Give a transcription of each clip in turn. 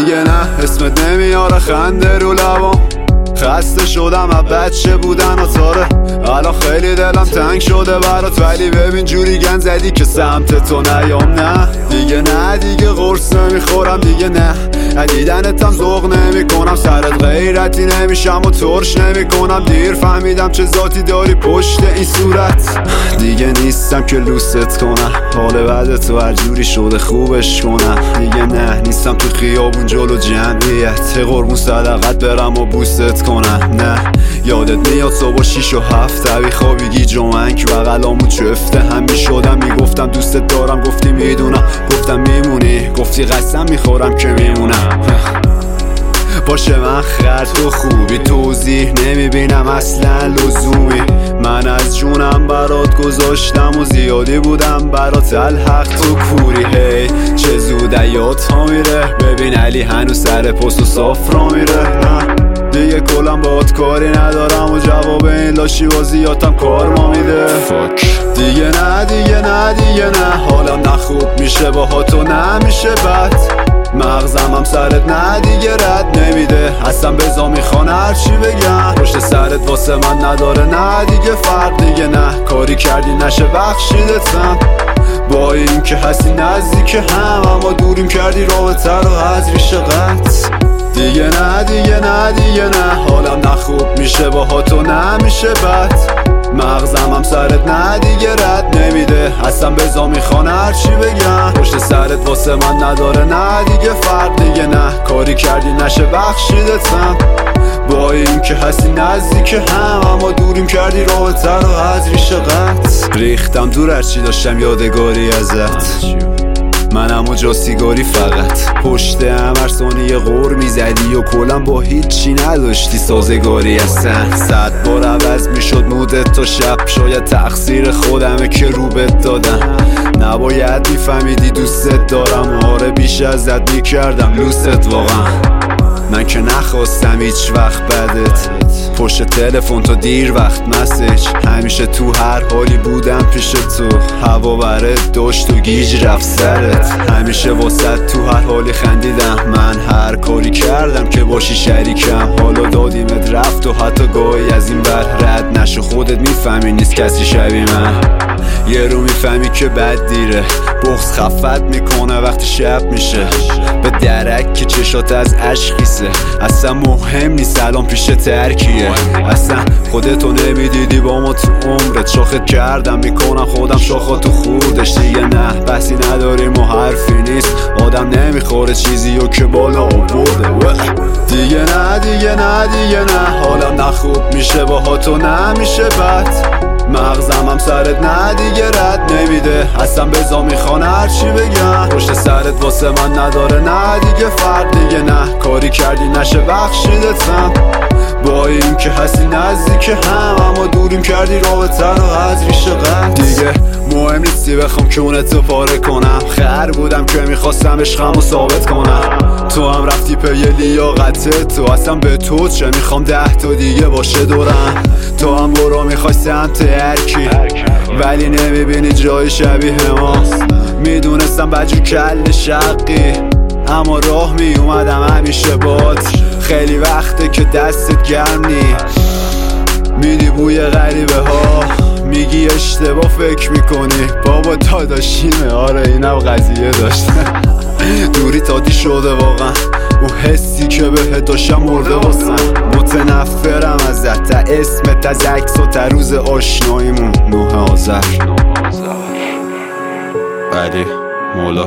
دیگه نه اسمت نمیاره خنده رو لبام، خسته شدم از بچه بودن و تاره، الان خیلی دلم تنگ شده برات، ولی ببین جوری گن زدی که سمت تو نیام. نه دیگه نه، دیگه قرص نمیخورم، دیگه نه دیدنتم ذوق نمیکنم، سرت غیرتی نمیشم و ترش نمیکنم، دیر فهمیدم چه ذاتی داری پشت این صورت، دیگه نیستم که لوست کنم، حال بعد تو هر جوری شده خوبش کنم، دیگه نه نیستم تو خیابون جلو جمعیت قربون صدقت برم و بوست کنم. نه یادت میاد صبح 6 و 7 بی خوابیگی جمعنک بغلامو چفته هم میشدم، میگفتم دوستت دارم، گفتی میدونم، گفتم میمونی، گفتی قسم میخورم که میمونم. باشه من خر تو خوبی، توضیح نمیبینم اصلا لزومی، من از جونم برات گذاشتم و زیادی بودم برات الحق تو کوری. هی چه زود یادها میره، ببین علی هنوز سر پست و صاف را میره. نه دیگه کلم باهات کاری ندارم و جواب این لاشی بازیاتم کار ما میده. دیگه نه دیگه نه دیگه نه، حالم نه خوب میشه باهات و نمیشه بد، مغزم هم سرت نه دیگه رد نمیده، اصلا بزا میخوان هرچی بگم، پشت سرت واسه من نداره نه دیگه فرق، دیگه نه کاری کردی نشه بخشیدتم، با این که هستی نزدیک هم اما دوریم کردی رابطه رو از ریشه قطع. دیگه نه دیگه نه دیگه نه، حالم نه خوب میشه باهات و نمیشه بد، مغزم هم سرت نه دیگه رد نمیده، اصلا بزا میخوان هرچی بگم، پشت سرت واسه من نداره نه دیگه فرق، دیگه نه کاری کردی نشه بخشیدتم، با این که هستی نزدیک هم اما دوریم کردی رابطه رو از ریشه قطع. ریختم دور هرچی داشتم یادگاری ازت، منم و جا سیگاری فقط، پشت هم هر ثانیه غور میزدی و کلم با هیچی نداشتی سازگاری هستن، 100 بار عوض میشد مودت تا شب، شاید تقصیر خودمه که رو بهت دادم، نباید میفهمیدی دوستت دارم، آره بیش ازت میکردم لوست واقعا، من که نخواستم هیچ وقت بدت، پشت تلفن تا دیر وقت مسیج، همیشه تو هر حالی بودم پیش تو، هوا برات داشت و گیج رفت سرت، همیشه واسه تو هر حالی خندیدم، من هر کاری کردم که باشی شریکم، حالا دادیمت رفت و حتی گاهی از این بر رد نشو، خودت میفهمی نیست کسی شبیه من، یه رو میفهمی که بد دیره، بغض خفت میکنه وقتی شب میشه، به درک که چشات از عشقیسه، اصلا مهم نیست الان پیش ترکیه، اصلا خودتو نمیدیدی با ما تو عمرت، شاخت کردم میکنم خودم شاخاتو خوردش، دیگه نه بحثی نداریم و حرفی نیست، آدم نمیخوره چیزی و که بالا آورده، دیگه نه دیگه نه دیگه نه، حالم نه خوب میشه باهات و نمیشه بد، مغزم هم سرت نه دیگه رد نمیده، اصلا بزا میخوان هرچی بگم، پشت سرت واسه من نداره نه دیگه فرق، دیگه نه کاری کردی نشه بخشیدتم، با این که هستی نزدیک هم اما دوریم کردی رابطه رو از ریشه قطع. دیگه مهم نیستی بخوام کونتو پاره کنم، خر بودم که میخواستم عشقمو ثابت کنم، تو هم رفتی پی لیاقتت، تو اصلا به تو چه میخوام 10 تا دیگه باشه دورم، تو هم برو میخوای سمت هرکی ولی نمیبینی جای شبیه ما، میدونستم بجو کل شقی اما راه میومدم همیشه بات، خیلی وقته که دستت گرم نی، میدی بوی غریبه ها، میگی اشتباه فکر میکنی، بابا داداشینه، آره اینم قضیه داشته دوری تادی شده واقعا، اون حسی که بهت داشتم مرده واسم، متنفرم ازت، تا اسمت از عکس و تا روز آشناییمون 9 آذر. علی مولا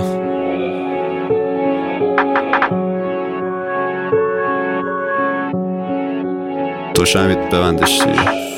تو شمید ببندش دیگه.